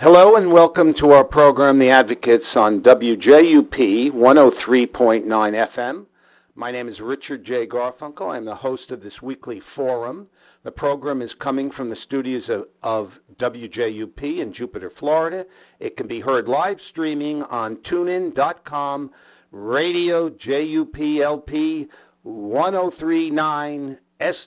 Hello and welcome to our program, The Advocates, on WJUP 103.9 FM. My name is Richard J. Garfunkel. I'm the host of this weekly forum. The program is coming from the studios of WJUP in Jupiter, Florida. It can be heard live streaming on tunein.com, radio JUPLP 1039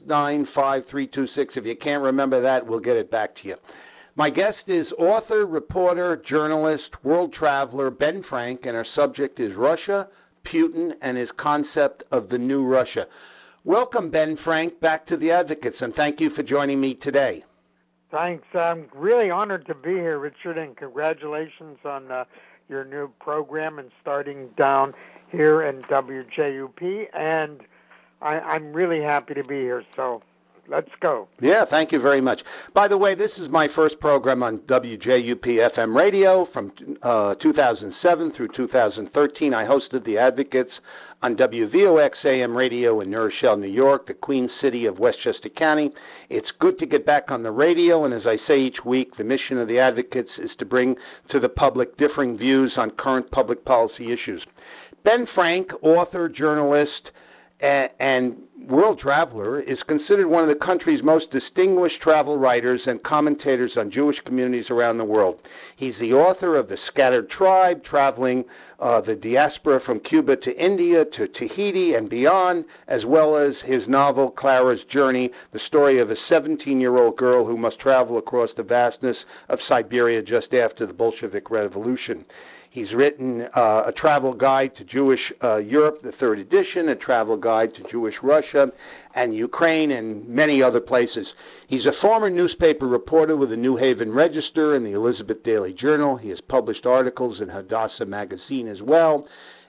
S95326. If you can't remember that, we'll get it back to you. My guest is author, reporter, journalist, world traveler Ben Frank, and our subject is Russia, Putin, and his concept of the new Russia. Welcome, Ben Frank, back to The Advocates, and thank you for joining me today. Thanks. I'm really honored to be here, Richard, and congratulations on your new program and starting down here in WJUP, and I'm really happy to be here, so let's go. Yeah, thank you very much. By the way, this is my first program on WJUP FM radio from 2007 through 2013. I hosted The Advocates on WVOX AM radio in New Rochelle, New York, the Queen City of Westchester County. It's good to get back on the radio, and as I say each week, the mission of The Advocates is to bring to the public differing views on current public policy issues. Ben Frank, author, journalist, and world traveler, is considered one of the country's most distinguished travel writers and commentators on Jewish communities around the world. He's the author of The Scattered Tribe, traveling the diaspora from Cuba to India to Tahiti and beyond, as well as his novel Clara's Journey, the story of a 17-year-old girl who must travel across the vastness of Siberia just after the Bolshevik Revolution. He's written a travel guide to Jewish Europe, the third edition, a travel guide to Jewish Russia and Ukraine, and many other places. He's a former newspaper reporter with the New Haven Register and the Elizabeth Daily Journal. He has published articles in Hadassah magazine as well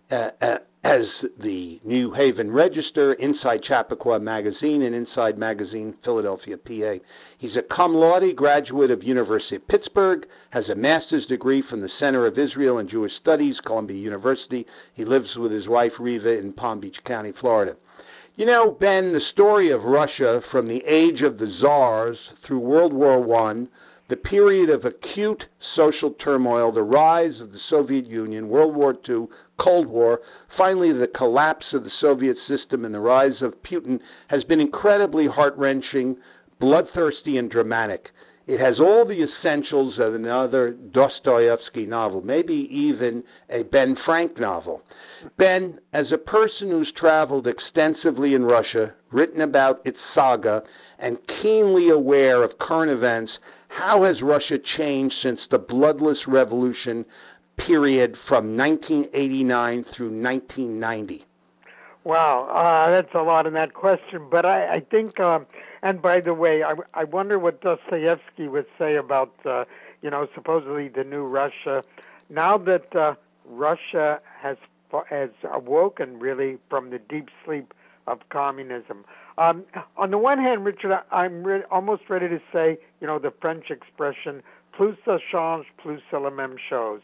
as the New Haven Register, Inside Chappaqua magazine, and Inside Magazine, Philadelphia, PA. He's a cum laude graduate of University of Pittsburgh, has a master's degree from the Center of Israel and Jewish Studies, Columbia University. He lives with his wife, Riva, in Palm Beach County, Florida. You know, Ben, the story of Russia from the age of the czars through World War I, the period of acute social turmoil, the rise of the Soviet Union, World War II, Cold War, finally the collapse of the Soviet system and the rise of Putin has been incredibly heart-wrenching, bloodthirsty, and dramatic. It has all the essentials of another Dostoevsky novel, maybe even a Ben Frank novel. Ben, as a person who's traveled extensively in Russia, written about its saga, and keenly aware of current events, how has Russia changed since the bloodless revolution period from 1989 through 1990? Wow, that's a lot in that question. But I think, and by the way, I wonder what Dostoevsky would say about, supposedly the new Russia. Now that Russia has awoken really from the deep sleep of communism. On the one hand, Richard, I'm almost ready to say, the French expression, plus ça change, plus c'est la même chose.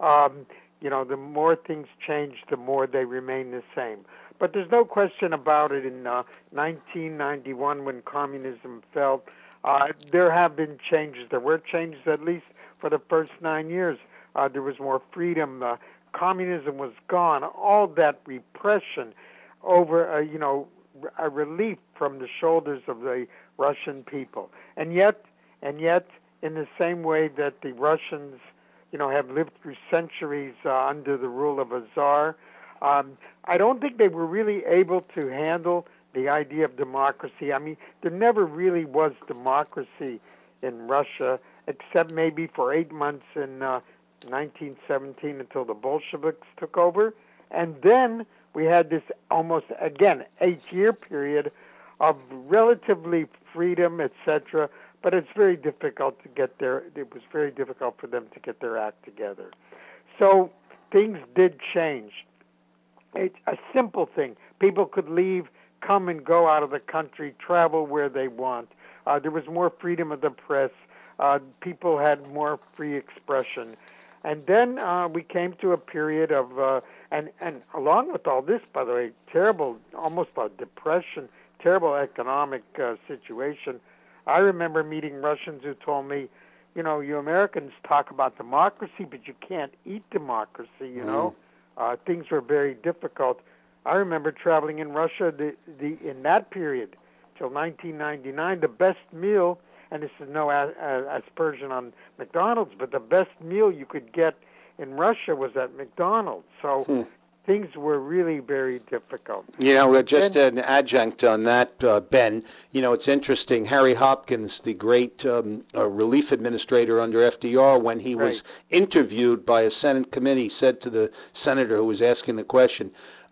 The more things change, the more they remain the same. But there's no question about it. In 1991, when communism fell, there have been changes. There were changes, at least for the first 9 years. There was more freedom. Communism was gone. All that repression over, a relief from the shoulders of the Russian people. And yet, in the same way that the Russians, have lived through centuries under the rule of a czar, I don't think they were really able to handle the idea of democracy. I mean, there never really was democracy in Russia, except maybe for 8 months in 1917 until the Bolsheviks took over. And then we had this almost, again, 8-year period of relatively freedom, etc., but it's very difficult to get there. It was very difficult for them to get their act together. So things did change. It's a simple thing. People could leave, come and go out of the country, travel where they want. There was more freedom of the press. People had more free expression. And then we came to a period of, and along with all this, by the way, terrible, almost a depression, terrible economic situation. I remember meeting Russians who told me, you Americans talk about democracy, but you can't eat democracy, Things were very difficult. I remember traveling in Russia in that period, till 1999, the best meal, and this is no aspersion on McDonald's, but the best meal you could get in Russia was at McDonald's. So things were really very difficult. Just an adjunct on that, Ben, it's interesting. Harry Hopkins, the great relief administrator under FDR, when he was interviewed by a Senate committee, said to the senator who was asking the question,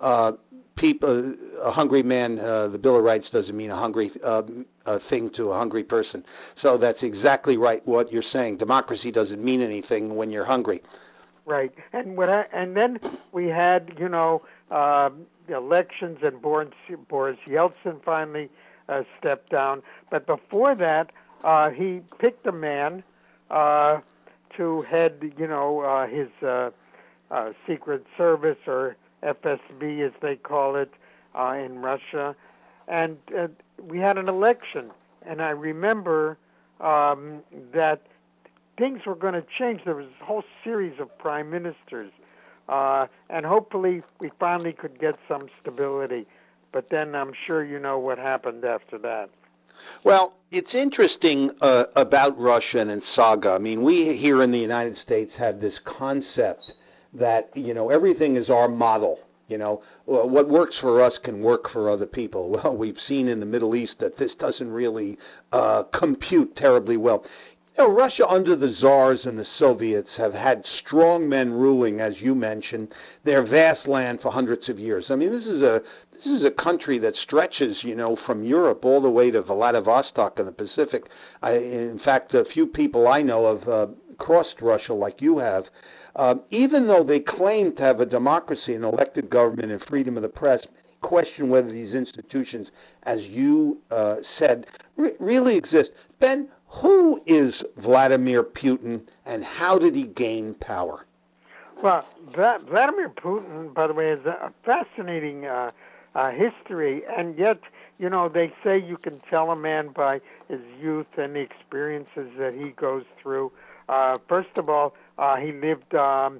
a hungry man, the Bill of Rights doesn't mean a hungry thing to a hungry person. So that's exactly right what you're saying. Democracy doesn't mean anything when you're hungry. Right, and then we had elections, and Boris Yeltsin finally stepped down. But before that, he picked a man to head his Secret Service, or FSB as they call it in Russia, and we had an election. And I remember that things were going to change. There was a whole series of prime ministers, and hopefully we finally could get some stability. But then I'm sure you know what happened after that. Well, it's interesting about Russia and saga. I mean, we here in the United States have this concept that, everything is our model. What works for us can work for other people. Well, we've seen in the Middle East that this doesn't really compute terribly well. Russia under the Tsars and the Soviets have had strong men ruling, as you mentioned, their vast land for hundreds of years. I mean, this is a country that stretches, from Europe all the way to Vladivostok in the Pacific. In fact, a few people I know have crossed Russia like you have. Even though they claim to have a democracy, an elected government, and freedom of the press, question whether these institutions, as you said, really exist. Ben, who is Vladimir Putin, and how did he gain power? Well, Vladimir Putin, by the way, is a fascinating history, and yet, they say you can tell a man by his youth and the experiences that he goes through. First of all, he lived, and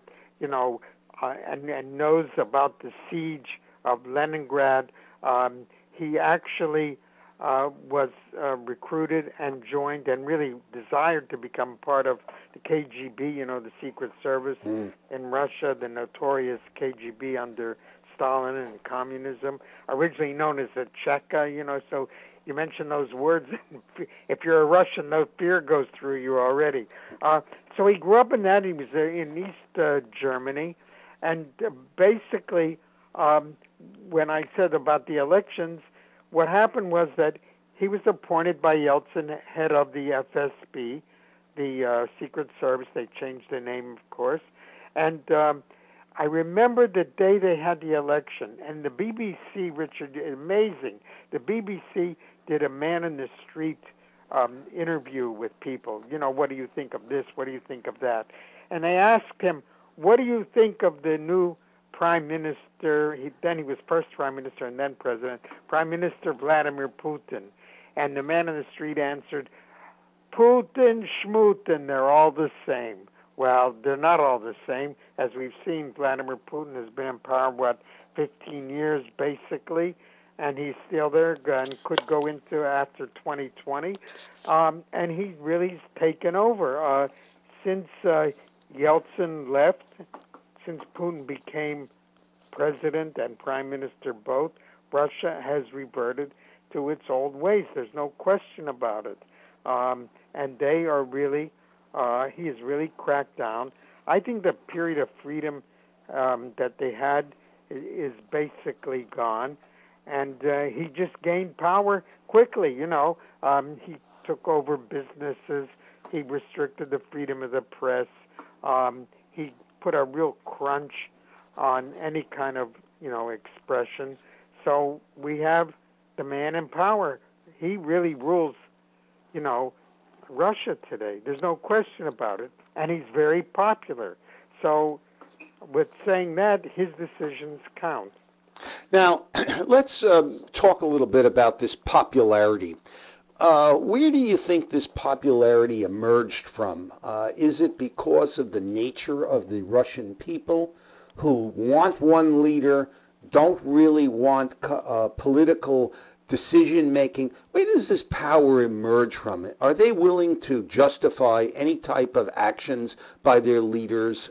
knows about the siege of Leningrad. He actually was recruited and joined and really desired to become part of the KGB, the Secret Service in Russia, the notorious KGB under Stalin and communism, originally known as the Cheka, so you mentioned those words. If you're a Russian, no fear goes through you already. So he grew up in that. He was in East Germany. And basically, when I said about the elections, what happened was that he was appointed by Yeltsin head of the FSB, the Secret Service. They changed the name, of course. And I remember the day they had the election. And the BBC, Richard, amazing. The BBC did a man-in-the-street interview with people. What do you think of this? What do you think of that? And they asked him, what do you think of the new Prime Minister? Then he was first Prime Minister and then President, Prime Minister Vladimir Putin. And the man in the street answered, Putin, Schmutin, they're all the same. Well, they're not all the same. As we've seen, Vladimir Putin has been in power, 15 years basically, and he's still there and could go into after 2020. And he really's taken over. Since Yeltsin left, since Putin became president and prime minister both, Russia has reverted to its old ways. There's no question about it. And they are really, he has really cracked down. I think the period of freedom that they had is basically gone. And he just gained power quickly, He took over businesses. He restricted the freedom of the press. He put a real crunch on any kind of, expression. So we have the man in power. He really rules, Russia today. There's no question about it. And he's very popular. So with saying that, his decisions count. Now, let's talk a little bit about this popularity. Where do you think this popularity emerged from? Is it because of the nature of the Russian people who want one leader, don't really want political decision making? Where does this power emerge from? Are they willing to justify any type of actions by their leaders,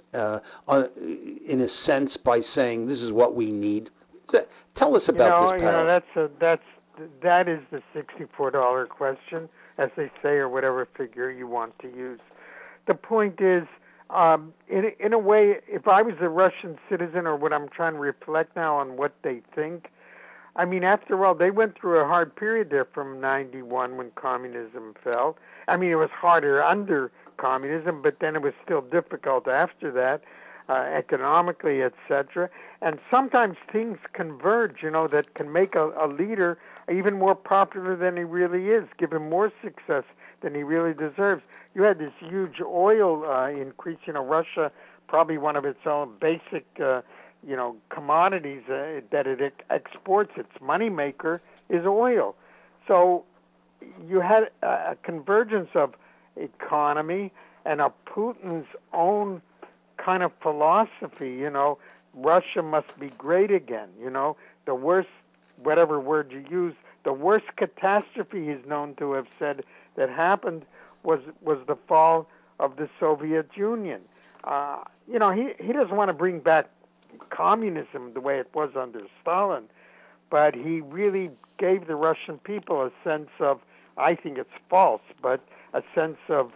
in a sense, by saying this is what we need? Tell us about this power. That is the $64 question, as they say, or whatever figure you want to use. The point is, in a way, if I was a Russian citizen, or what I'm trying to reflect now on what they think, I mean, after all, they went through a hard period there from 91 when communism fell. I mean, it was harder under communism, but then it was still difficult after that, economically, etc. And sometimes things converge, that can make a leader even more popular than he really is, give him more success than he really deserves. You had this huge oil increase. Russia, probably one of its own basic, commodities that it exports, its moneymaker, is oil. So you had a convergence of economy and of Putin's own kind of philosophy. Russia must be great again. The worst, whatever word you use, the worst catastrophe he's known to have said that happened was the fall of the Soviet Union. He doesn't want to bring back communism the way it was under Stalin, but he really gave the Russian people a sense of, I think it's false, but a sense of,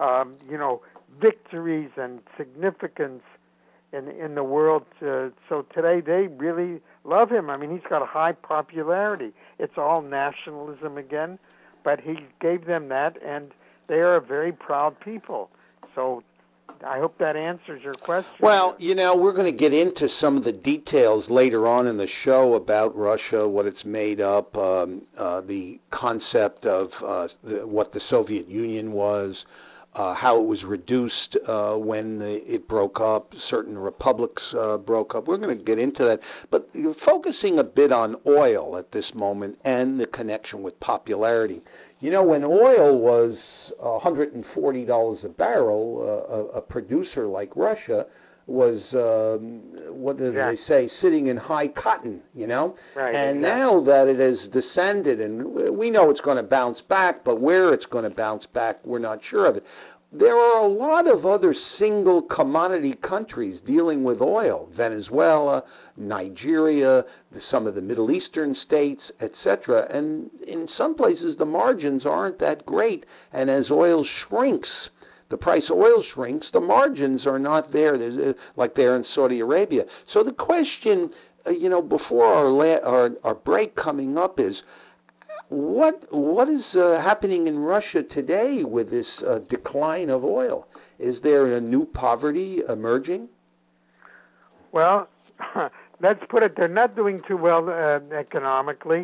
victories and significance in the world. So today they really love him. I mean, he's got a high popularity. It's all nationalism again, but he gave them that, and they are a very proud people. So I hope that answers your question. Well, we're going to get into some of the details later on in the show about Russia, what it's made up, the concept of what the Soviet Union was, how it was reduced when it broke up, certain republics broke up. We're going to get into that. But you're focusing a bit on oil at this moment and the connection with popularity. When oil was $140 a barrel, a producer like Russia was, what did they say, sitting in high cotton, Right, and now that it has descended, and we know it's going to bounce back, but where it's going to bounce back, we're not sure of it. There are a lot of other single commodity countries dealing with oil: Venezuela, Nigeria, some of the Middle Eastern states, etc. And in some places, the margins aren't that great. And as oil shrinks, the price of oil shrinks, the margins are not there, like they're in Saudi Arabia. So the question, before our break coming up is, what is happening in Russia today with this decline of oil? Is there a new poverty emerging? Well, let's put it, they're not doing too well economically.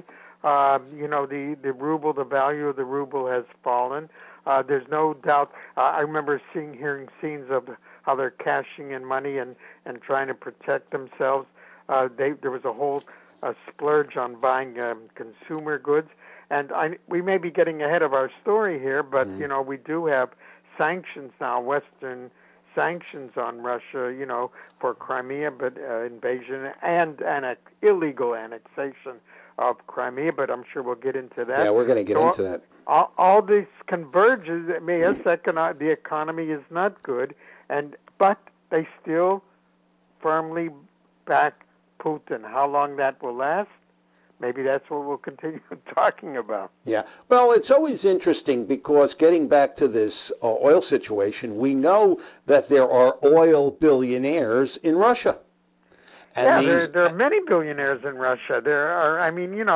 The ruble, the value of the ruble has fallen. There's no doubt. I remember hearing scenes of how they're cashing in money and trying to protect themselves. There was a whole splurge on buying consumer goods. And we may be getting ahead of our story here, but, we do have sanctions now, Western sanctions on Russia, for Crimea, but invasion and illegal annexation of Crimea, but I'm sure we'll get into that. Yeah, we're going to get into that. All this converges. I mean, yes, the economy is not good, but they still firmly back Putin. How long that will last? Maybe that's what we'll continue talking about. Yeah. Well, it's always interesting because getting back to this oil situation, we know that there are oil billionaires in Russia. And there are many billionaires in Russia. There are,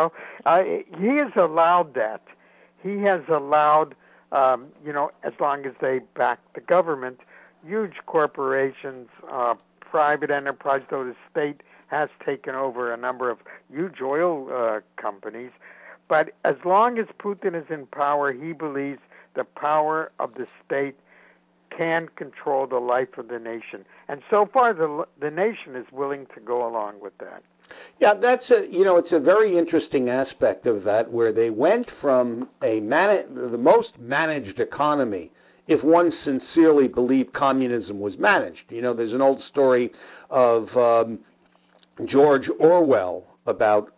he has allowed that. He has allowed, as long as they back the government, huge corporations, private enterprise, though the state has taken over a number of huge oil companies. But as long as Putin is in power, he believes the power of the state can control the life of the nation. And so far, the nation is willing to go along with that. Yeah, it's a very interesting aspect of that, where they went from the most managed economy, if one sincerely believed communism was managed. There's an old story of George Orwell about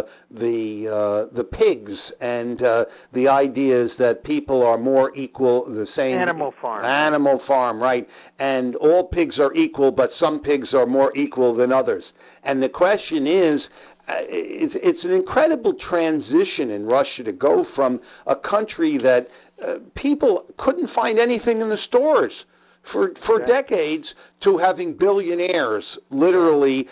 the pigs, and the ideas that people are more equal, the same Animal Farm, right? And all pigs are equal, but some pigs are more equal than others. And the question is, it's an incredible transition in Russia to go from a country that people couldn't find anything in the stores for decades, to having billionaires literally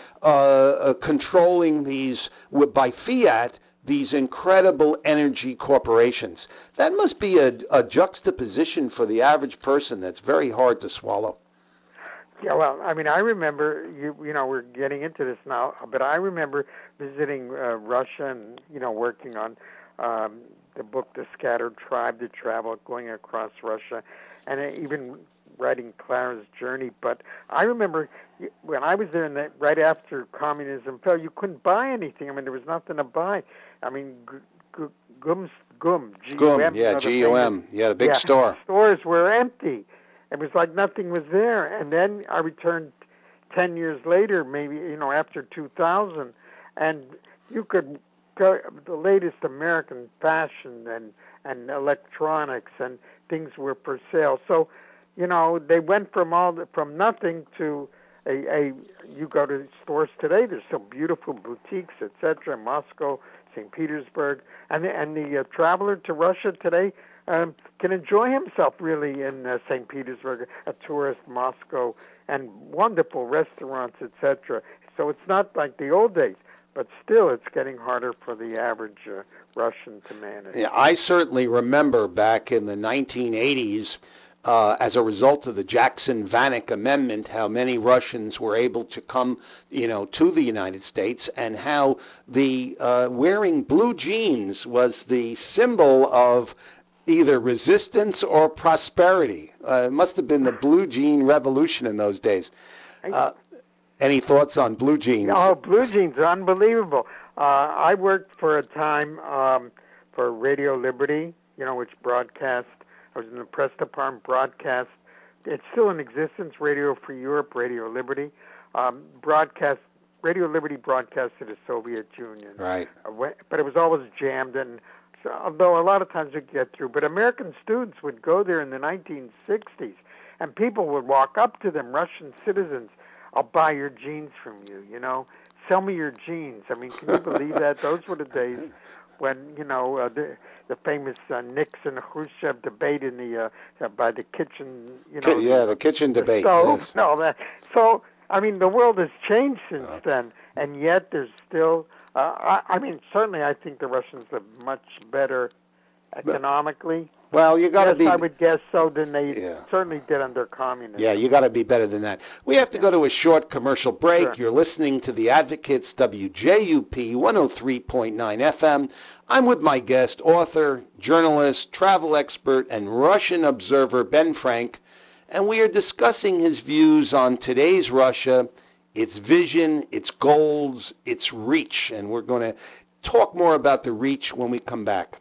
controlling these by fiat, these incredible energy corporations. That must be a juxtaposition for the average person that's very hard to swallow. Yeah, well, I mean, I remember, we're getting into this now, but I remember visiting Russia and, working on the book, The Scattered Tribe, to travel, going across Russia, and even writing Clara's Journey. But I remember when I was there, right after communism fell, you couldn't buy anything. I mean, there was nothing to buy. I mean, GUM, G-U-M. Yeah, G-U-M. Yeah, the big store. Stores were empty. It was like nothing was there. And then I returned 10 years later, maybe, after 2000, and you could go the latest American fashion and electronics and things were for sale. So, they went from nothing to you go to stores today, there's some beautiful boutiques, etc., Moscow, St. Petersburg, and the traveler to Russia today can enjoy himself really in St. Petersburg, a tourist, Moscow, and wonderful restaurants, etc. So it's not like the old days, but still it's getting harder for the average Russian to manage. Yeah, I certainly remember back in the 1980s, as a result of the Jackson-Vanik Amendment, how many Russians were able to come, to the United States, and how the wearing blue jeans was the symbol of either resistance or prosperity. It must have been the blue jean revolution in those days. Any thoughts on blue jeans? Oh, blue jeans are unbelievable. I worked for a time for Radio Liberty, which broadcast. I was in the press department, broadcast. It's still in existence, Radio Free Europe, Radio Liberty. Radio Liberty broadcasted the Soviet Union. Right. But it was always jammed, and although a lot of times we'd get through. But American students would go there in the 1960s, and people would walk up to them, Russian citizens, I'll buy your jeans from you, Sell me your jeans. I mean, can you believe that? Those were the days when, the famous Nixon-Khrushchev debate in the by the kitchen, the kitchen debate. Stove, yes. and all that. So, I mean, the world has changed since then, and yet there's still, certainly I think the Russians are much better economically. Well, you got to be. I would guess so than they certainly did under communism. Yeah, you got to be better than that. We have to go to a short commercial break. Sure. You're listening to The Advocates, WJUP 103.9 FM. I'm with my guest, author, journalist, travel expert, and Russian observer Ben Frank, and we are discussing his views on today's Russia, its vision, its goals, its reach, and we're going to talk more about the reach when we come back.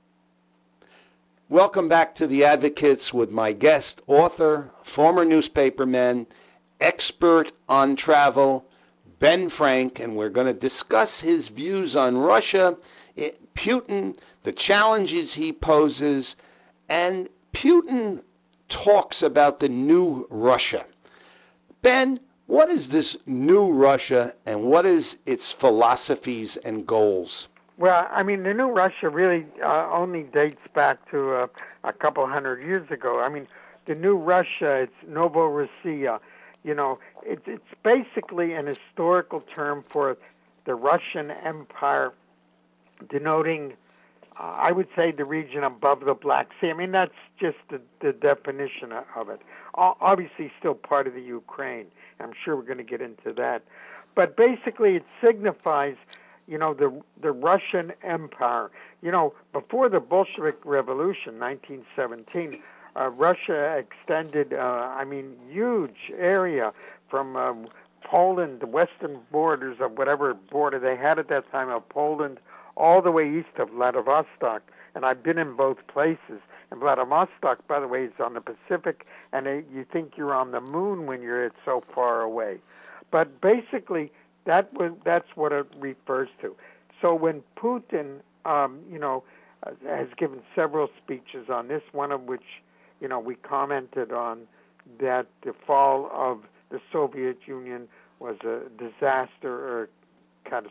Welcome back to The Advocates with my guest, author, former newspaperman, expert on travel, Ben Frank, and we're going to discuss his views on Russia, Putin, the challenges he poses, and Putin talks about the new Russia. Ben, what is this new Russia, and what is its philosophies and goals? Well, I mean, the new Russia really only dates back to a couple hundred years ago. I mean, the new Russia, it's Novorossiya. It's basically an historical term for the Russian Empire, denoting, I would say, the region above the Black Sea. I mean, that's just the definition of it. Obviously, still part of the Ukraine. I'm sure we're going to get into that. But basically, it signifies the Russian Empire. Before the Bolshevik Revolution, 1917, Russia extended, huge area from Poland, the western borders of whatever border they had at that time of Poland, all the way east of Vladivostok. And I've been in both places. And Vladivostok, by the way, is on the Pacific, and you think you're on the moon when you're so far away. But basically, that's what it refers to. So when Putin, has given several speeches on this, one of which, we commented on, that the fall of the Soviet Union was a disaster or kind of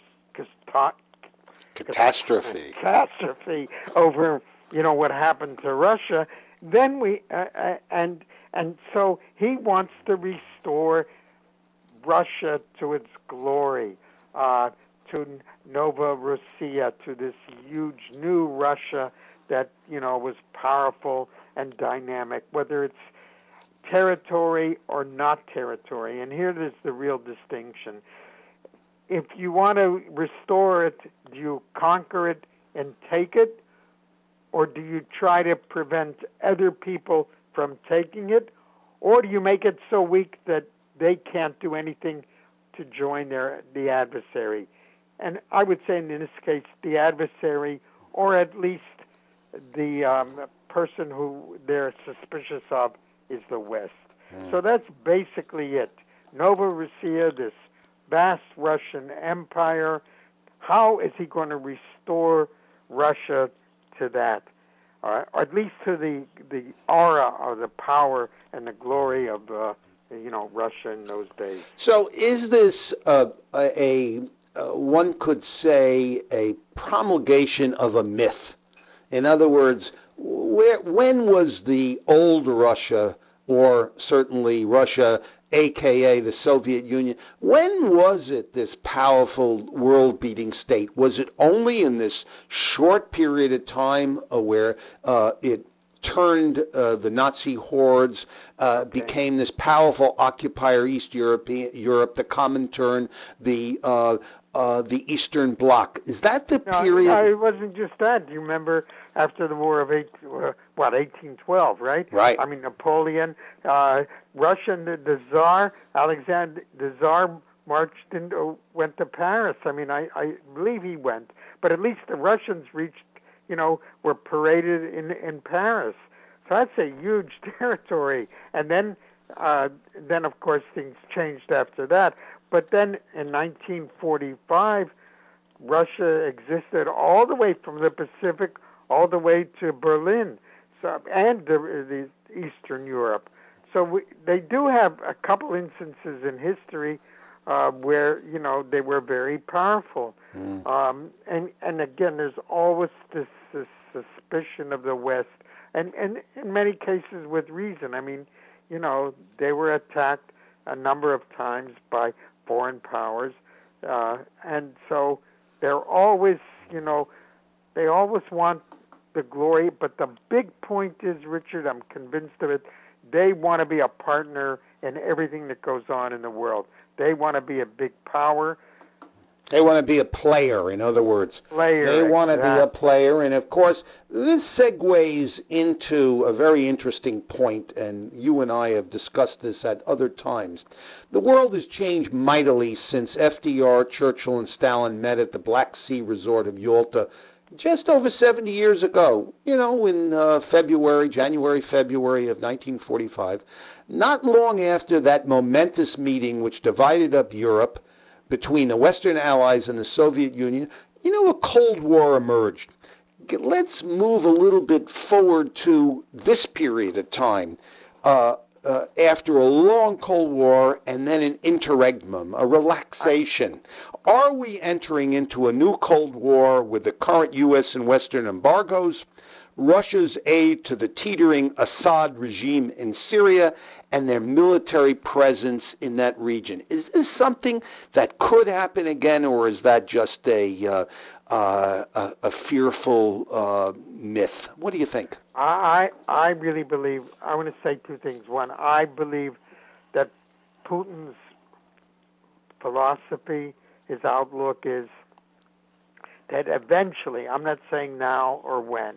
catastrophe over, what happened to Russia. Then and so he wants to restore Russia to its glory, to Novorossiya, to this huge new Russia that, was powerful and dynamic, whether it's territory or not territory. And here is the real distinction. If you want to restore it, do you conquer it and take it? Or do you try to prevent other people from taking it? Or do you make it so weak that they can't do anything to join the adversary? And I would say in this case, the adversary, or at least the person who they're suspicious of, is the West. So that's basically it. Novorossiya, this vast Russian empire, how is he going to restore Russia to that? Or at least to the aura or the power and the glory of Russia in those days. So is this one could say a promulgation of a myth? In other words, when was the old Russia, or certainly Russia, a.k.a. the Soviet Union, when was it this powerful world-beating state? Was it only in this short period of time where it turned the Nazi hordes, became this powerful occupier East Europe, the Comintern, the Eastern Bloc? Is that the period? No, it wasn't just that. Do you remember after the War of 1812, right? Right. I mean, Napoleon, Russian, the Tsar, Alexander, the Tsar went to Paris. I mean, I believe he went. But at least the Russians reached, were paraded in Paris. So that's a huge territory. And then of course, things changed after that. But then in 1945, Russia existed all the way from the Pacific all the way to Berlin, and the Eastern Europe. So they do have a couple instances in history where they were very powerful. And again, there's always this suspicion of the West, and in many cases with reason. I mean, they were attacked a number of times by foreign powers, and so they're always, they always want the glory. But the big point is, Richard, I'm convinced of it, they want to be a partner in everything that goes on in the world. They want to be a big power. They want to be a player, in other words. They want to be a player. And, of course, this segues into a very interesting point, and you and I have discussed this at other times. The world has changed mightily since FDR, Churchill, and Stalin met at the Black Sea resort of Yalta just over 70 years ago, in January, February of 1945. Not long after that momentous meeting which divided up Europe between the Western Allies and the Soviet Union, a Cold War emerged. Let's move a little bit forward to this period of time, after a long Cold War and then an interregnum, a relaxation. Are we entering into a new Cold War with the current U.S. and Western embargoes, Russia's aid to the teetering Assad regime in Syria, and their military presence in that region? Is this something that could happen again, or is that just a fearful myth? What do you think? I really believe, I want to say two things. One, I believe that Putin's philosophy, his outlook is that eventually, I'm not saying now or when,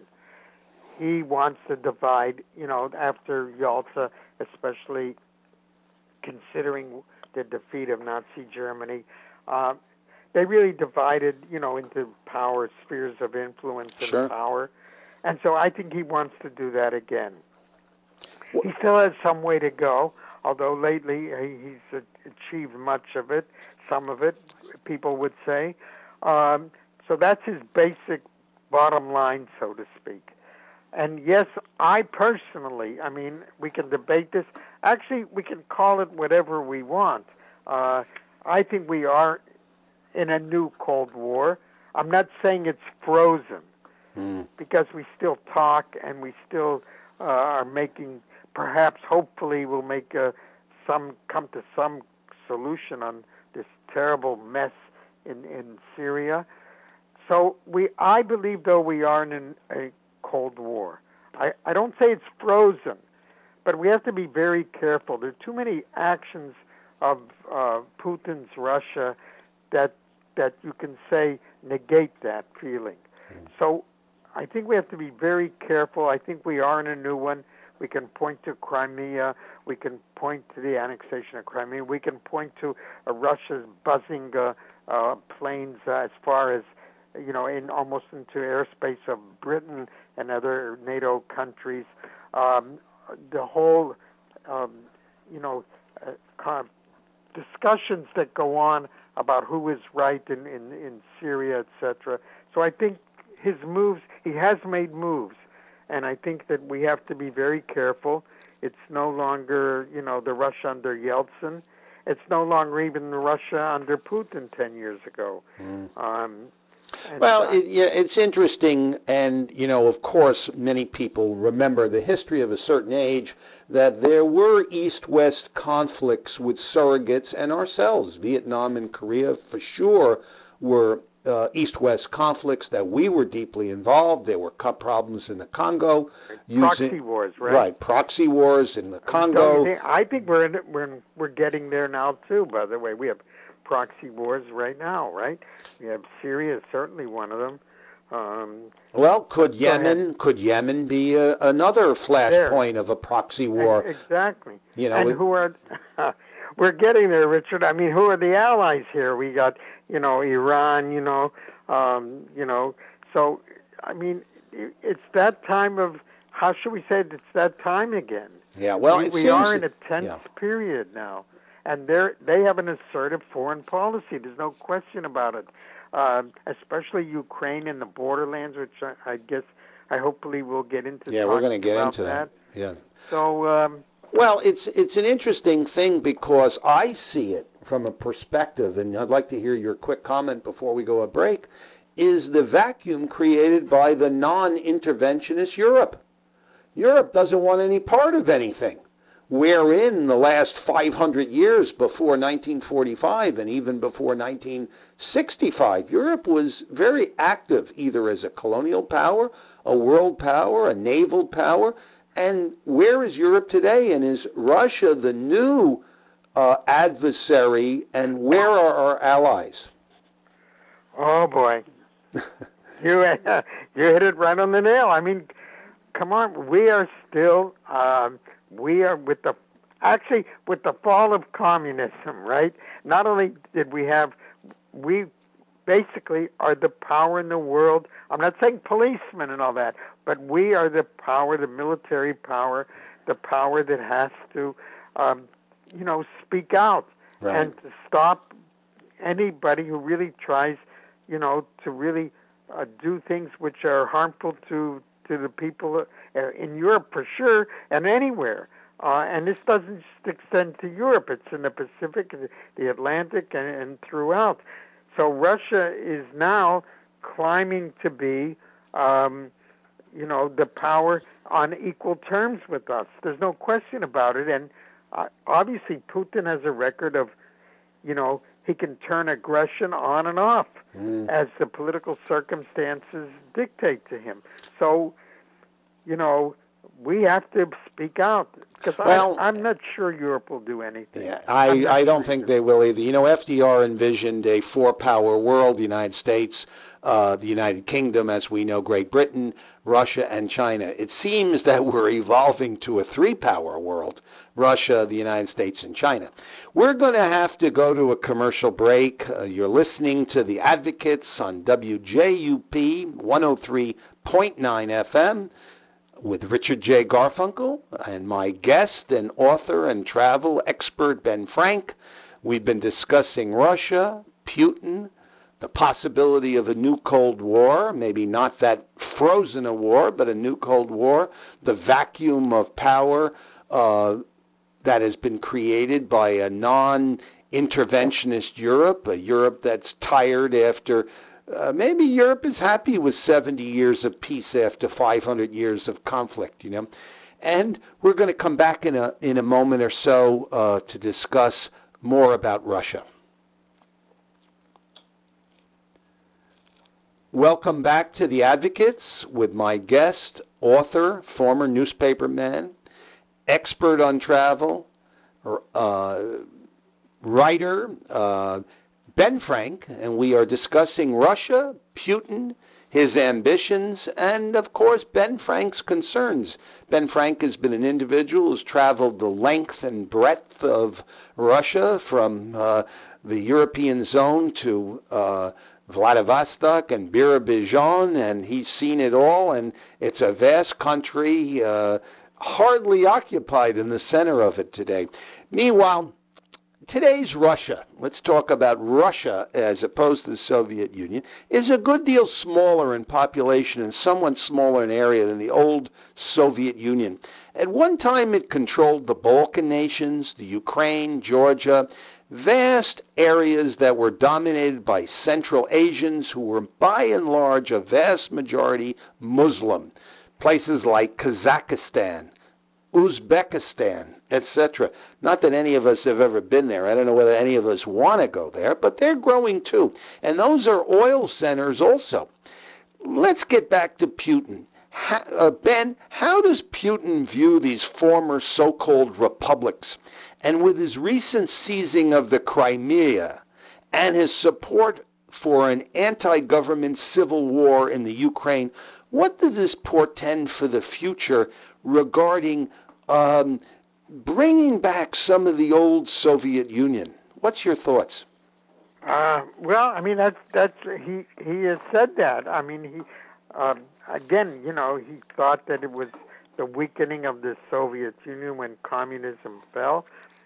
he wants to divide, after Yalta, especially considering the defeat of Nazi Germany. They really divided, into power, spheres of influence and power. And so I think he wants to do that again. He still has some way to go, although lately he's achieved much of it, some of it, people would say. So that's his basic bottom line, so to speak. And yes, I personally, we can debate this. Actually, we can call it whatever we want. I think we are in a new Cold War. I'm not saying it's frozen, because we still talk and we still are making, perhaps, hopefully, we'll make come to some solution on this terrible mess in Syria. So I believe, though, we are in a Cold War. I don't say it's frozen, but we have to be very careful. There are too many actions of Putin's Russia that you can say negate that feeling. So I think we have to be very careful. I think we are in a new one. We can point to Crimea. We can point to the annexation of Crimea. We can point to Russia's buzzing planes as far as, in almost into airspace of Britain and other NATO countries. The whole, discussions that go on about who is right in Syria, etc. So I think his moves, he has made moves, and I think that we have to be very careful. It's no longer, the Russia under Yeltsin. It's no longer even the Russia under Putin 10 years ago. It's interesting, and, of course, many people remember the history of a certain age that there were East-West conflicts with surrogates and ourselves. Vietnam and Korea, for sure, were East-West conflicts that we were deeply involved. There were problems in the Congo. Proxy wars, right? Right, proxy wars in the Congo. I think we're getting there now, too, by the way. We have proxy wars right now, right? We have Syria, certainly one of them. Could Yemen be another flashpoint of a proxy war? Exactly. And who are we're getting there, Richard. Who are the allies here? We got, Iran. So it's that time of, how should we say it? It's that time again. Yeah. Well, we are in a tense period now, and they have an assertive foreign policy. There's no question about it. Especially Ukraine and the borderlands, which I hopefully will get into. Yeah, we're going to get into that. Yeah. So, it's an interesting thing because I see it from a perspective, and I'd like to hear your quick comment before we go a break, is the vacuum created by the non-interventionist Europe. Europe doesn't want any part of anything. Wherein the last 500 years before 1945 and even before 1965, Europe was very active, either as a colonial power, a world power, a naval power. And where is Europe today? And is Russia the new adversary? And where are our allies? Oh, boy. You hit it right on the nail. Come on. We are still... we are with the fall of communism, right? Not only did we basically are the power in the world. I'm not saying policemen and all that, but we are the power, the military power, the power that has to, speak out and to stop anybody who really tries, to really do things which are harmful to the people in Europe for sure, and anywhere. And this doesn't just extend to Europe. It's in the Pacific, the Atlantic, and throughout. So Russia is now climbing to be, the power on equal terms with us. There's no question about it. And obviously Putin has a record of, he can turn aggression on and off as the political circumstances dictate to him. So, we have to speak out. Because I'm not sure Europe will do anything. Yeah, I don't think they will either. You know, FDR envisioned a four-power world: the United States, the United Kingdom, as we know, Great Britain, Russia, and China. It seems that we're evolving to a three-power world: Russia, the United States, and China. We're going to have to go to a commercial break. You're listening to The Advocates on WJUP 103.9 FM. With Richard J. Garfunkel and my guest and author and travel expert, Ben Frank. We've been discussing Russia, Putin, the possibility of a new Cold War, maybe not that frozen a war, but a new Cold War, the vacuum of power that has been created by a non-interventionist Europe, a Europe that's tired after maybe Europe is happy with 70 years of peace after 500 years of conflict, you know. And we're going to come back in a moment or so to discuss more about Russia. Welcome back to The Advocates with my guest, author, former newspaperman, expert on travel, writer, Ben Frank, and we are discussing Russia, Putin, his ambitions, and, of course, Ben Frank's concerns. Ben Frank has been an individual who's traveled the length and breadth of Russia from the European zone to Vladivostok and Birobidzhan, and he's seen it all, and it's a vast country, hardly occupied in the center of it today. Meanwhile, today's Russia, let's talk about Russia as opposed to the Soviet Union, is a good deal smaller in population and somewhat smaller in area than the old Soviet Union. At one time, it controlled the Balkan nations, the Ukraine, Georgia, vast areas that were dominated by Central Asians who were by and large a vast majority Muslim. Places like Kazakhstan, Uzbekistan, etc. Not that any of us have ever been there. I don't know whether any of us want to go there, but they're growing too. And those are oil centers also. Let's get back to Putin. Ben, how does Putin view these former so-called republics? And with his recent seizing of the Crimea and his support for an anti-government civil war in the Ukraine, what does this portend for the future regarding bringing back some of the old Soviet Union? What's your thoughts? Well, I mean, he has said that. I mean, he again, you know, he thought that it was the weakening of the Soviet Union when communism fell.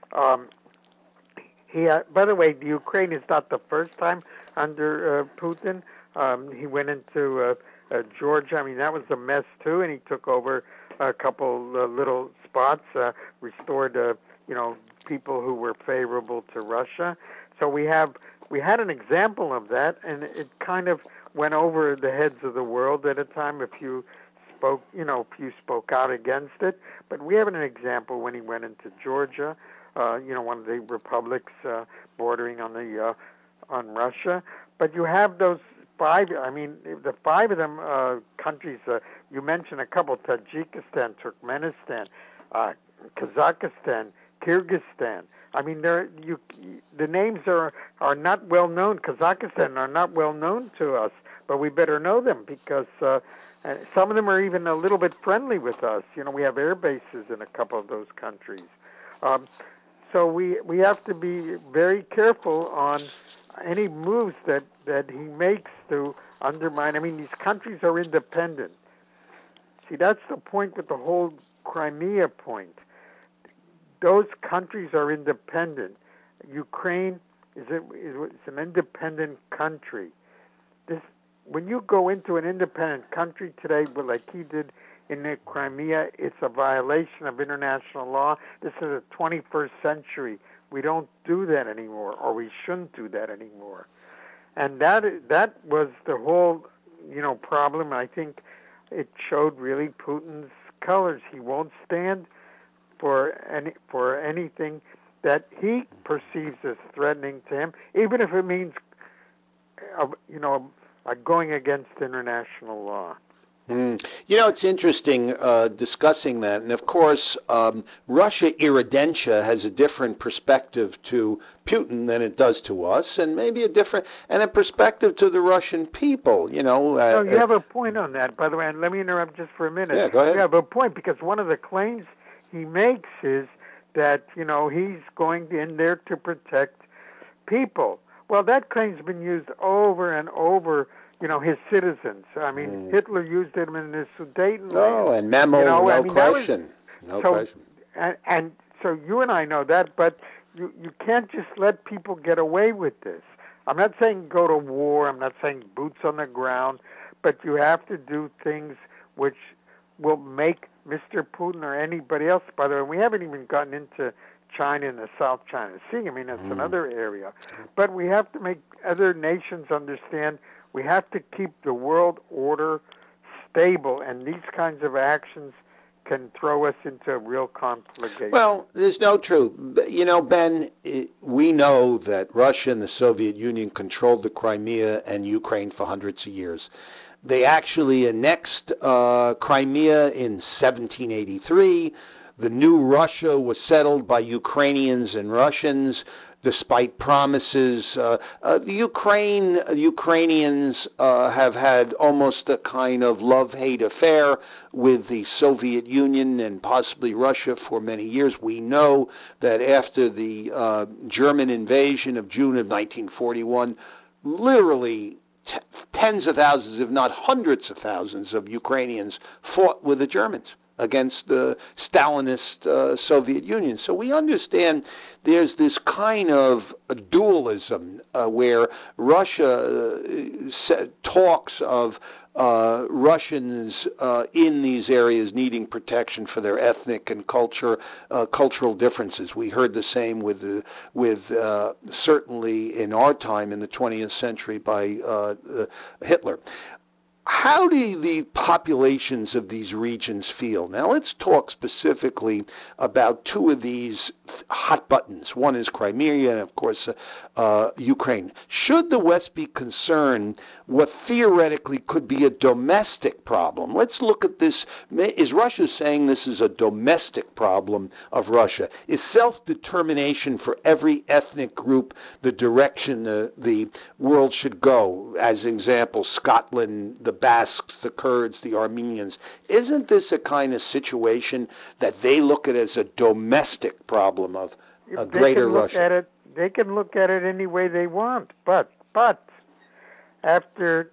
By the way, the Ukraine is not the first time under Putin. He went into Georgia. I mean, that was a mess too, and he took over a couple little spots, restored, you know, people who were favorable to Russia. So we had an example of that, and it kind of went over the heads of the world at a time. If you spoke out against it. But we have an example when he went into Georgia, one of the republics bordering on Russia. But you have those five. I mean, the five of them countries. You mentioned a couple: Tajikistan, Turkmenistan, Kazakhstan, Kyrgyzstan. I mean, the names are not well known. Kazakhstan are not well known to us, but we better know them because some of them are even a little bit friendly with us. You know, we have air bases in a couple of those countries. So we have to be very careful on any moves that he makes to undermine. I mean, these countries are independent. See, that's the point with the whole Crimea point. Those countries are independent. Ukraine is an independent country. When you go into an independent country today, like he did in the Crimea, it's a violation of international law. This is the 21st century. We don't do that anymore, or we shouldn't do that anymore. And that was the whole, problem. I think it showed really Putin's colors. He won't stand for anything that he perceives as threatening to him, even if it means, going against international law. You know, it's interesting discussing that. And of course, Russia Iridentia has a different perspective to Putin than it does to us, and maybe a perspective to the Russian people, you know. No, you have a point on that, by the way, and let me interrupt just for a minute. Yeah, go ahead. You have a point, because one of the claims he makes is that, he's going in there to protect people. Well, that claim's been used over and over, his citizens. I mean, Hitler used it in the Sudetenland. Oh, and Memo, no question. No question. And so you and I know that, but you can't just let people get away with this. I'm not saying go to war. I'm not saying boots on the ground, but you have to do things which will make Mr. Putin or anybody else, by the way, we haven't even gotten into China and the South China Sea. I mean, that's another area. But we have to make other nations understand we have to keep the world order stable, and these kinds of actions can throw us into a real conflagration. Well, there's no truth. You know, Ben, we know that Russia and the Soviet Union controlled the Crimea and Ukraine for hundreds of years. They actually annexed Crimea in 1783. The new Russia was settled by Ukrainians and Russians, despite promises. The Ukrainians have had almost a kind of love-hate affair with the Soviet Union and possibly Russia for many years. We know that after the German invasion of June of 1941, literally tens of thousands, if not hundreds of thousands of Ukrainians fought with the Germans against the Stalinist Soviet Union. So we understand there's this kind of dualism where Russia talks of Russians in these areas needing protection for their ethnic and cultural differences. We heard the same with certainly in our time in the 20th century by Hitler. How do the populations of these regions feel? Now, let's talk specifically about two of these hot buttons. One is Crimea and, of course, Ukraine. Should the West be concerned what theoretically could be a domestic problem? Let's look at this. Is Russia saying this is a domestic problem of Russia? Is self-determination for every ethnic group the direction the world should go? As an example, Scotland, the Basques, the Kurds, the Armenians. Isn't this a kind of situation that they look at as a domestic problem of a greater Russia? They can look at it any way they want, but after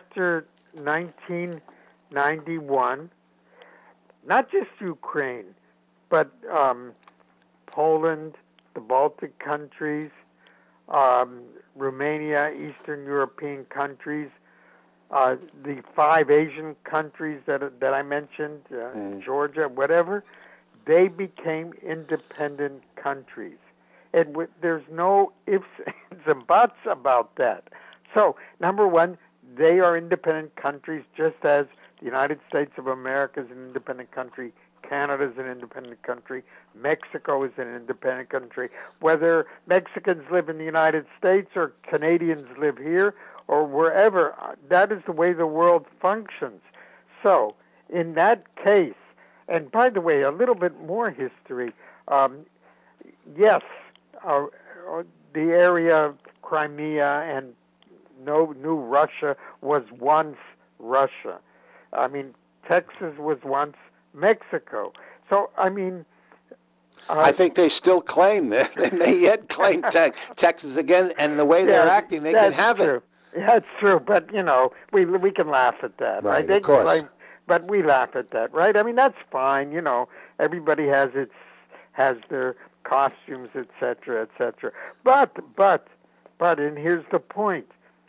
1991, not just Ukraine, but Poland, the Baltic countries, Romania, Eastern European countries, the 5 Asian countries that I mentioned, Georgia, whatever, they became independent countries. There's no ifs, ands, and buts about that. So, number one, they are independent countries, just as the United States of America is an independent country, Canada is an independent country, Mexico is an independent country. Whether Mexicans live in the United States or Canadians live here or wherever, that is the way the world functions. So, in that case, and by the way, a little bit more history, yes, the area of Crimea and New Russia was once Russia. I mean, Texas was once Mexico. So, I mean... I think they still claim that. They may yet claim Texas again, and the way they're acting, they can have true. it. Yeah, that's true, but, we can laugh at that, right? Of course. But we laugh at that, right? I mean, that's fine, everybody has their costumes, etc., etc. But, and here's the point.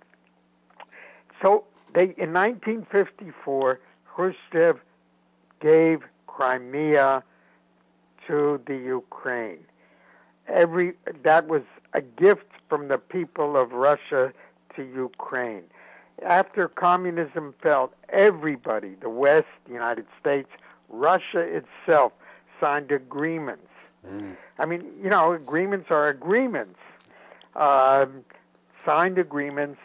So, in 1954, Khrushchev gave Crimea to the Ukraine. That was a gift from the people of Russia to Ukraine. After communism fell, everybody, the West, the United States, Russia itself, signed agreements. I mean, agreements are agreements. Signed agreements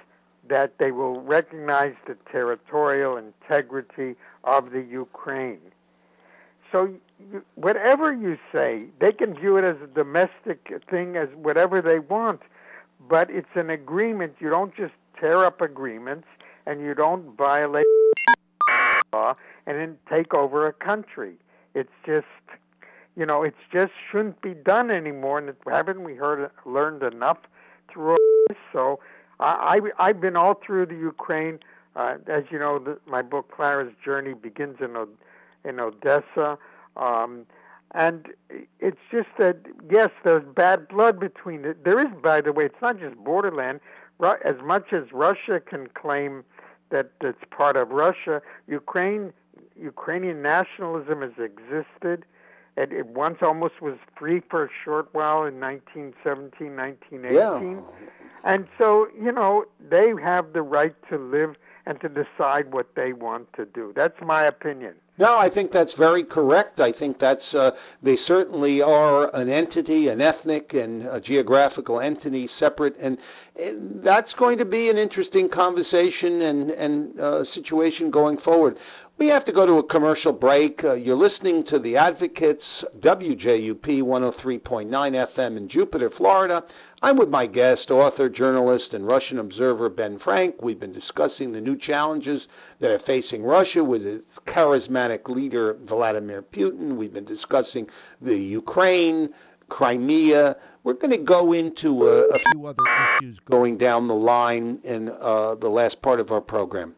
that they will recognize the territorial integrity of the Ukraine. So whatever you say, they can view it as a domestic thing, as whatever they want, but it's an agreement. You don't just tear up agreements, and you don't violate law and then take over a country. It's just, it just shouldn't be done anymore, and haven't we learned enough through all this? So I've been all through the Ukraine. As you know, my book Clara's Journey begins in Odessa, and it's just that, yes, there's bad blood between it. There is, by the way, it's not just borderland. As much as Russia can claim that it's part of Russia, Ukrainian nationalism has existed. It once almost was free for a short while in 1917, 1918. Yeah. And so, they have the right to live and to decide what they want to do. That's my opinion. No, I think that's very correct. I think that's they certainly are an entity, an ethnic and a geographical entity, separate, and that's going to be an interesting conversation and situation going forward. We have to go to a commercial break. You're listening to The Advocates, WJUP 103.9 FM in Jupiter, Florida. I'm with my guest, author, journalist, and Russian observer Ben Frank. We've been discussing the new challenges that are facing Russia with its charismatic leader, Vladimir Putin. We've been discussing the Ukraine, Crimea. We're going to go into a few other issues going down the line in the last part of our program.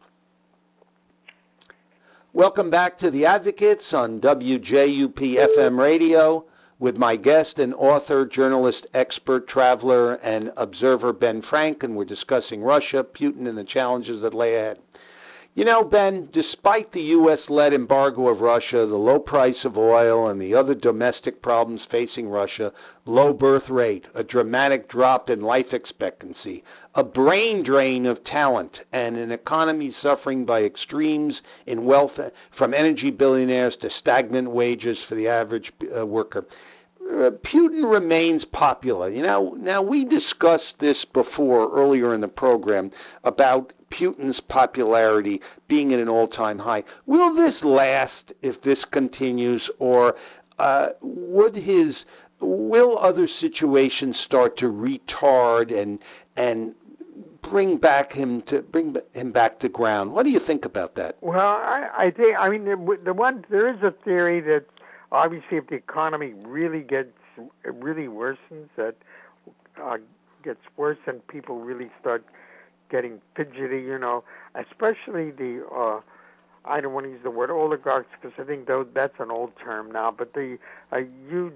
Welcome back to The Advocates on WJUP FM radio with my guest and author, journalist, expert, traveler, and observer Ben Frank, and we're discussing Russia, Putin, and the challenges that lay ahead. You know, Ben, despite the U.S.-led embargo of Russia, the low price of oil, and the other domestic problems facing Russia, low birth rate, a dramatic drop in life expectancy, a brain drain of talent, and an economy suffering by extremes in wealth, from energy billionaires to stagnant wages for the average worker, Putin remains popular. Now we discussed this before earlier in the program about Putin's popularity being at an all-time high. Will this last if this continues, or will other situations start to retard and bring him back to ground? What do you think about that? Well, I think there is a theory that obviously if the economy really worsens, that gets worse and people really start getting fidgety, especially the, I don't want to use the word oligarchs because I think that's an old term now, but the huge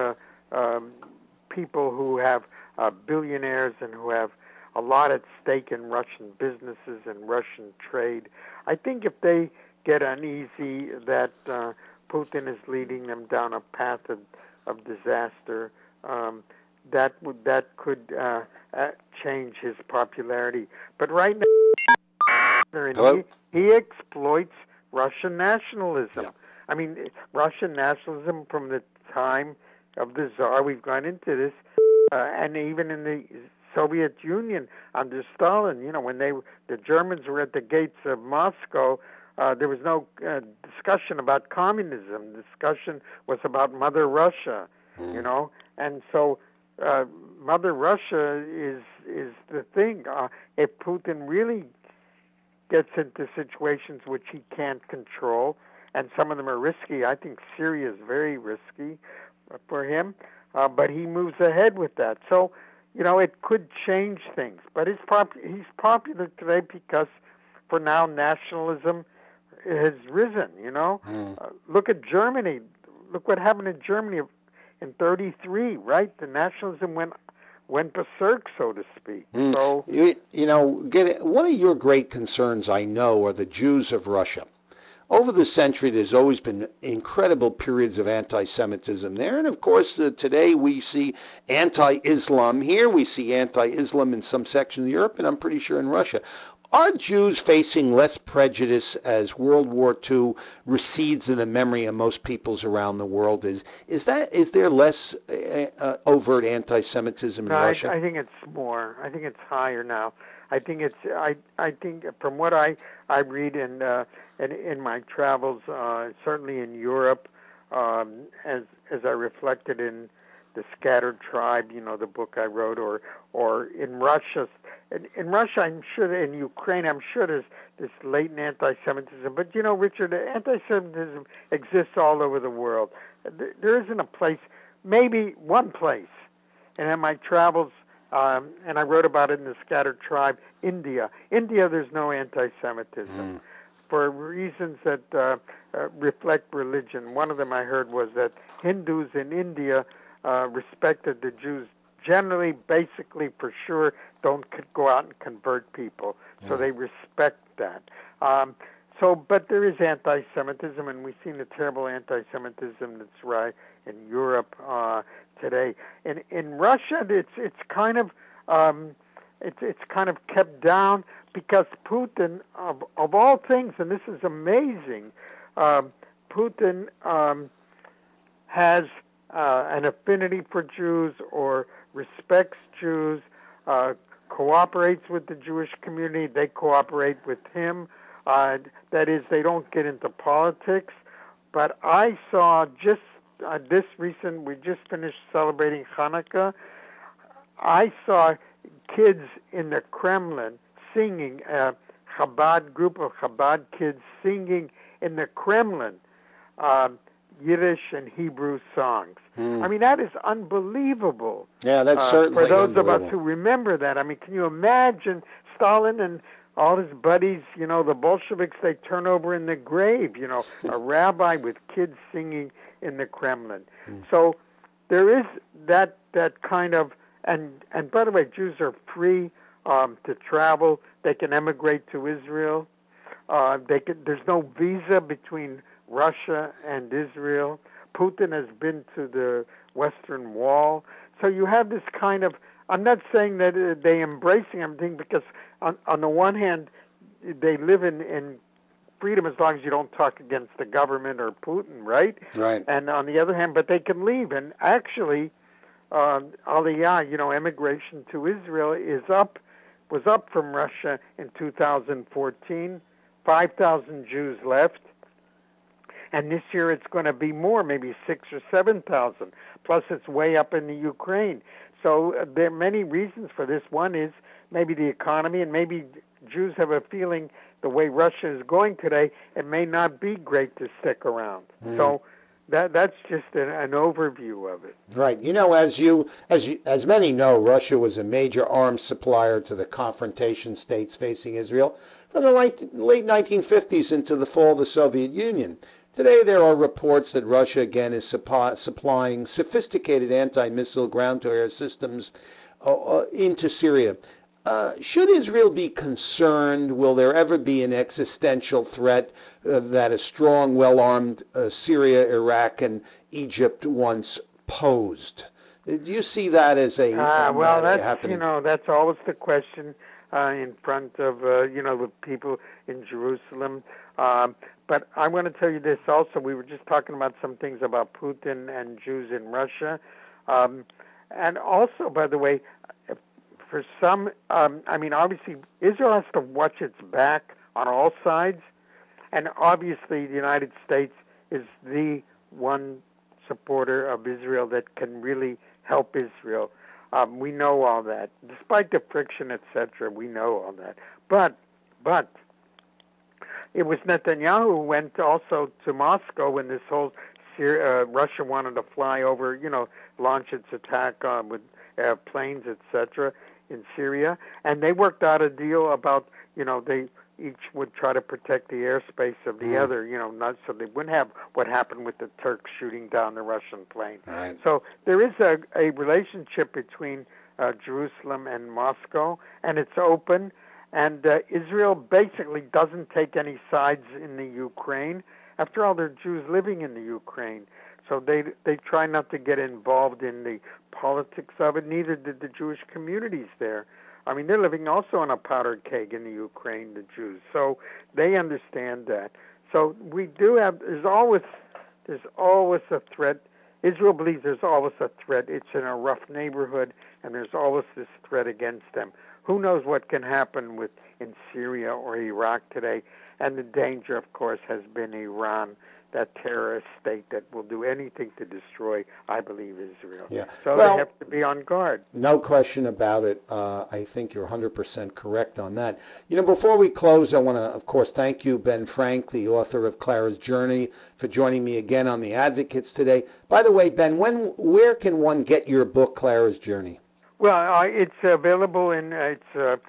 people who have billionaires and who have a lot at stake in Russian businesses and Russian trade. I think if they get uneasy that Putin is leading them down a path of disaster, that could change his popularity. But right now, he exploits Russian nationalism. Yeah. I mean, Russian nationalism from the time of the Tsar, we've gone into this, and even in the Soviet Union under Stalin, when the Germans were at the gates of Moscow, there was no discussion about communism. The discussion was about Mother Russia, and so Mother Russia is the thing. If Putin really gets into situations which he can't control, and some of them are risky, I think Syria is very risky for him, but he moves ahead with that. So, it could change things. But he's popular today because, for now, nationalism has risen, Look at Germany. Look what happened in Germany in 1933, right? The nationalism went berserk, so to speak. So one of your great concerns, I know, are the Jews of Russia. Over the century, there's always been incredible periods of anti-Semitism there. And, of course, today we see anti-Islam here. We see anti-Islam in some sections of Europe, and I'm pretty sure in Russia. Are Jews facing less prejudice as World War II recedes in the memory of most peoples around the world? Is there less overt anti-Semitism No, in Russia? I think it's more. I think it's higher now. I think it's. I think from what I read in my travels, certainly in Europe, as I reflected in The Scattered Tribe, the book I wrote, or in Russia. In Russia, I'm sure, in Ukraine, I'm sure there's this latent anti-Semitism. But, Richard, anti-Semitism exists all over the world. There isn't a place, maybe one place, and in my travels, and I wrote about it in The Scattered Tribe, India. India, there's no anti-Semitism for reasons that reflect religion. One of them I heard was that Hindus in India respected the Jews generally, basically, for sure, don't go out and convert people. So they respect that. But there is anti-Semitism, and we've seen the terrible anti-Semitism that's right in Europe today. In Russia, it's kind of kept down because Putin, of all things, and this is amazing, Putin has an affinity for Jews or respects Jews, cooperates with the Jewish community. They cooperate with him. That is, they don't get into politics. But I saw just we just finished celebrating Hanukkah. I saw kids in the Kremlin singing, a group of Chabad kids singing in the Kremlin, Yiddish and Hebrew songs. I mean, that is unbelievable. Yeah, that's certainly for those of us who remember that. I mean, can you imagine Stalin and all his buddies, the Bolsheviks, they turn over in the grave, a rabbi with kids singing in the Kremlin. So there is that kind of, and by the way, Jews are free to travel. They can emigrate to Israel. There's no visa between Russia and Israel. Putin has been to the Western Wall. So you have this kind of, I'm not saying that they embracing everything, because on the one hand, they live in freedom as long as you don't talk against the government or Putin, right? Right. And on the other hand, but they can leave. And actually, Aliyah, emigration to Israel was up from Russia in 2014. 5,000 Jews left. And this year it's going to be more, maybe 6,000 or 7,000. Plus it's way up in the Ukraine. So there are many reasons for this. One is maybe the economy, and maybe Jews have a feeling the way Russia is going today, it may not be great to stick around. So that's just an overview of it. Right. As many know, Russia was a major arms supplier to the confrontation states facing Israel from the late 1950s into the fall of the Soviet Union. Today, there are reports that Russia again is supplying sophisticated anti-missile ground-to-air systems into Syria. Should Israel be concerned? Will there ever be an existential threat that a strong, well-armed Syria, Iraq, and Egypt once posed? Do you see that as a well? That's happening? That's always the question in front of the people in Jerusalem. But I want to tell you this also. We were just talking about some things about Putin and Jews in Russia, and also, by the way, for some, obviously, Israel has to watch its back on all sides, and obviously the United States is the one supporter of Israel that can really help Israel. We know all that. Despite the friction, etc., we know all that. But it was Netanyahu who went also to Moscow when this whole Russia wanted to fly over, launch its attack with planes, etc., in Syria, and they worked out a deal about, they each would try to protect the airspace of the other, not so they wouldn't have what happened with the Turks shooting down the Russian plane. Right. So there is a relationship between Jerusalem and Moscow, and it's open, and Israel basically doesn't take any sides in the Ukraine. After all, there are Jews living in the Ukraine. So they try not to get involved in the politics of it. Neither did the Jewish communities there. I mean, they're living also on a powder keg in the Ukraine, the Jews. So they understand that. So we do have. There's always a threat. Israel believes there's always a threat. It's in a rough neighborhood, and there's always this threat against them. Who knows what can happen in Syria or Iraq today? And the danger, of course, has been Iran, that terrorist state that will do anything to destroy, I believe, Israel. Yeah. So they have to be on guard. No question about it. I think you're 100% correct on that. Before we close, I want to, of course, thank you, Ben Frank, the author of Clara's Journey, for joining me again on The Advocates today. By the way, Ben, where can one get your book, Clara's Journey? Well, it's available it's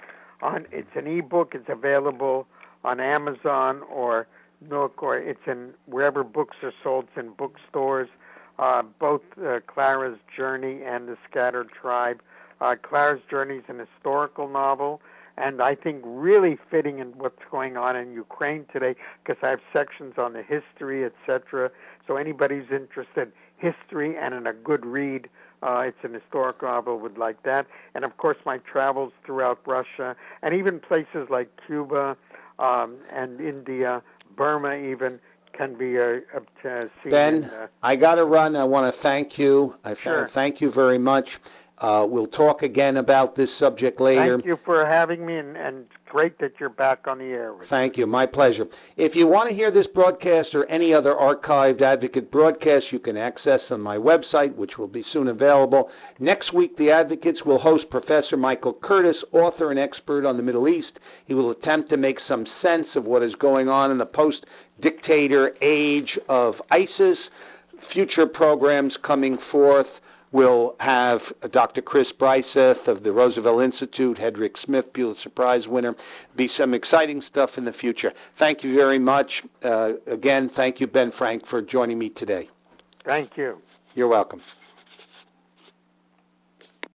an ebook. It's available on Amazon or Nook, or it's in wherever books are sold. It's in bookstores. Both Clara's Journey and The Scattered Tribe. Clara's Journey is an historical novel, and I think really fitting in what's going on in Ukraine today, because I have sections on the history, etc. So anybody who's interested in history and in a good read, it's an historical novel, would like that. And of course, my travels throughout Russia and even places like Cuba and India, Burma even, can be seen. Ben, I got to run. I want to thank you. Sure. Thank you very much. We'll talk again about this subject later. Thank you for having me, and great that you're back on the air with me. Thank you. My pleasure. If you want to hear this broadcast or any other archived Advocate broadcast, you can access on my website, which will be soon available. Next week, The Advocates will host Professor Michael Curtis, author and expert on the Middle East. He will attempt to make some sense of what is going on in the post-dictator age of ISIS. Future programs coming forth will have Dr. Chris Breiseth of the Roosevelt Institute, Hedrick Smith, Pulitzer Prize winner. Be some exciting stuff in the future. Thank you very much. Again, thank you, Ben Frank, for joining me today. Thank you. You're welcome.